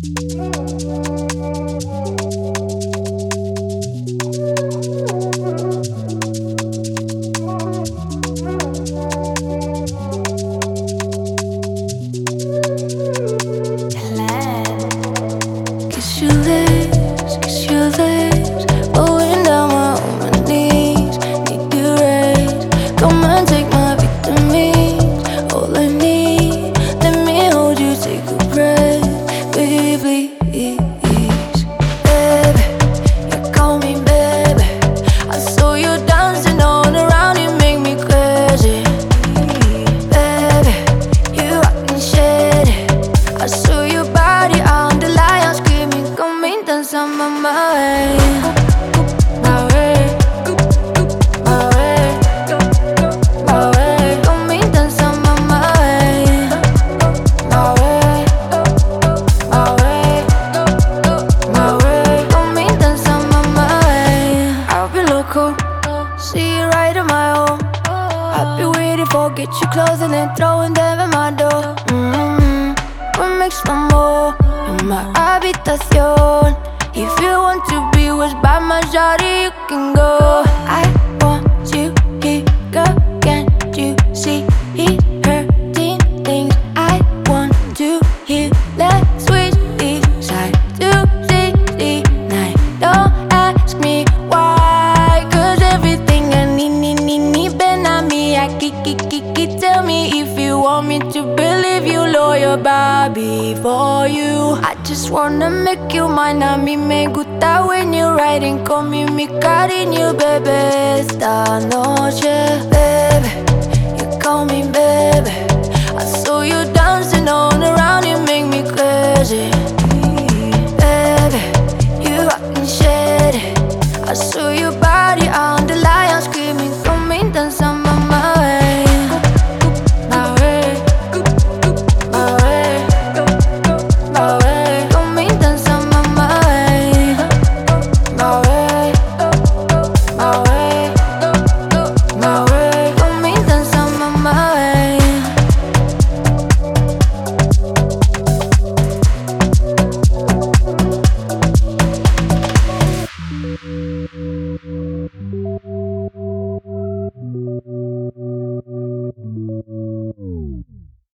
Kiss your lips, rolling down on my knees. Need to raise, come and take my vitamins. All I need, let me hold you, take a breath, baby, please. Baby, you call me baby. I saw you dancing on around, you make me crazy. Baby, you rockin' shady. I saw your body on the line, screaming, come and dance on my way. My way, my way, my way. Come and dance on my way. My way, my way, my way. Come and dance on my way. I'll be local, see you right on my own. I'll be waiting for, get you close and then throwing them at my door. What makes no more in my habitación? If you want to be what's by my shawty, you can go. I want you here, girl, can't you see? He hurting things I want to hear. Let's switch these side to 69. Don't ask me why, cause everything I need, been on me. I kiki, tell me if you want me to believe you, loyal Bobby for you. I just wanna make you mine. A mí me gusta when you're riding, con mi cariño, bebé. Esta noche, baby, you call me baby.